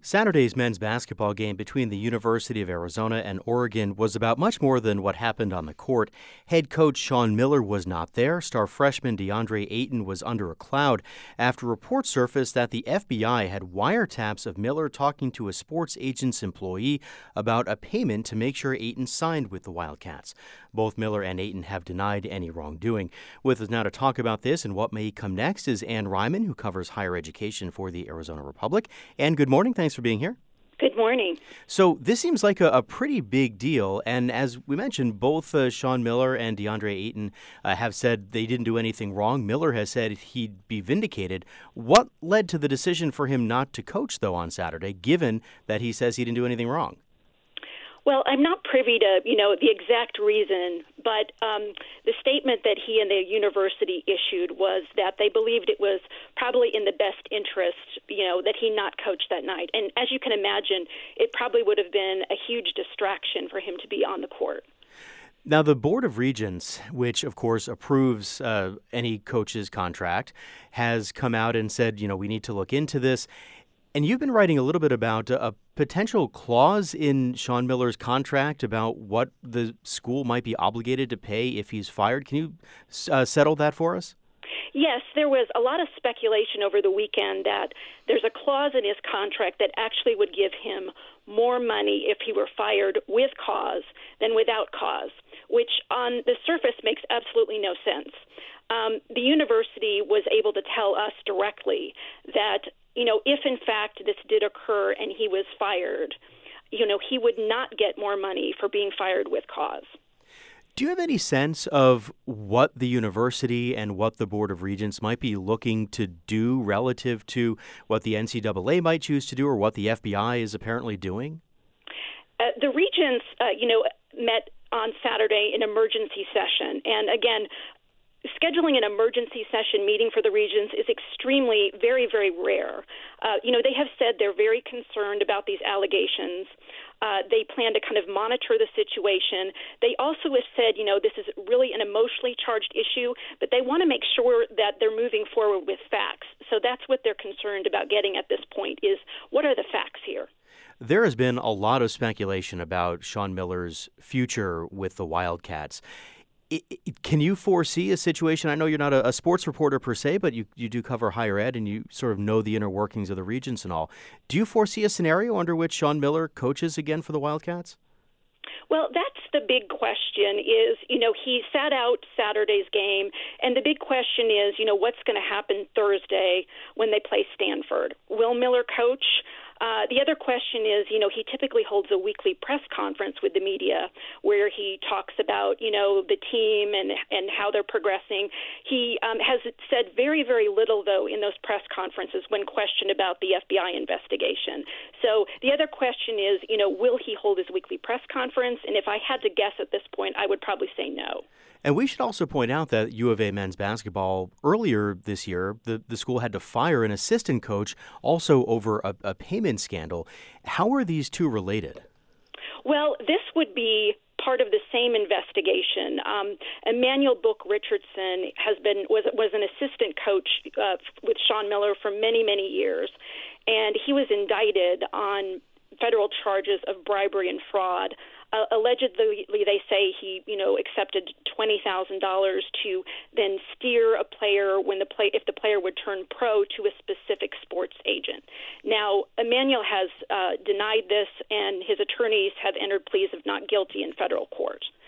Saturday's men's basketball game between the University of Arizona and Oregon was about much more than what happened on the court. Head coach Sean Miller was not there. Star freshman DeAndre Ayton was under a cloud after reports surfaced that the FBI had wiretaps of Miller talking to a sports agent's employee about a payment to make sure Ayton signed with the Wildcats. Both Miller and Ayton have denied any wrongdoing. With us now to talk about this and what may come next is Ann Ryman, who covers higher education for the Arizona Republic. Ann, good morning. Thanks for being here. Good morning. So this seems like a pretty big deal. And as we mentioned, both Sean Miller and DeAndre Ayton have said they didn't do anything wrong. Miller has said he'd be vindicated. What led to the decision for him not to coach, though, on Saturday, given that he says he didn't do anything wrong? Well, I'm not privy to, the exact reason, but the statement that he and the university issued was that they believed it was probably in the best interest, that he not coach that night. And as you can imagine, it probably would have been a huge distraction for him to be on the court. Now, the Board of Regents, which, of course, approves any coach's contract, has come out and said, we need to look into this. And you've been writing a little bit about a potential clause in Sean Miller's contract about what the school might be obligated to pay if he's fired. Can you settle that for us? Yes, there was a lot of speculation over the weekend that there's a clause in his contract that actually would give him more money if he were fired with cause than without cause, which on the surface makes absolutely no sense. The university was able to tell us directly that if in fact this did occur and he was fired, he would not get more money for being fired with cause. Do you have any sense of what the university and what the Board of Regents might be looking to do relative to what the NCAA might choose to do or what the FBI is apparently doing? The Regents, met on Saturday in emergency session. And again, scheduling an emergency session meeting for the Regents is extremely, very, very rare. They have said they're very concerned about these allegations. They plan to kind of monitor the situation. They also have said, this is really an emotionally charged issue, but they want to make sure that they're moving forward with facts. So that's what they're concerned about getting at this point is what are the facts here? There has been a lot of speculation about Sean Miller's future with the Wildcats. Can you foresee a situation? I know you're not a sports reporter per se, but you do cover higher ed and you sort of know the inner workings of the Regents and all. Do you foresee a scenario under which Sean Miller coaches again for the Wildcats? Well, that's the big question is, he sat out Saturday's game, and the big question is, what's going to happen Thursday when they play Stanford? Will Miller coach? The other question is, he typically holds a weekly press conference with the media where he talks about, the team and how they're progressing. He has said very, very little, though, in those press conferences when questioned about the FBI investigation. So the other question is, will he hold his weekly press conference? And if I had to guess at this point, I would probably say no. And we should also point out that U of A men's basketball earlier this year, the school had to fire an assistant coach also over a payment scandal. How are these two related? Well, this would be part of the same investigation. Emmanuel Book Richardson was an assistant coach with Sean Miller for many, many years, and he was indicted on federal charges of bribery and fraud. Allegedly, they say he, accepted $20,000 to then steer a player if the player would turn pro to a specific sports agent. Now, Emmanuel has denied this, and his attorneys have entered pleas of not guilty in federal court.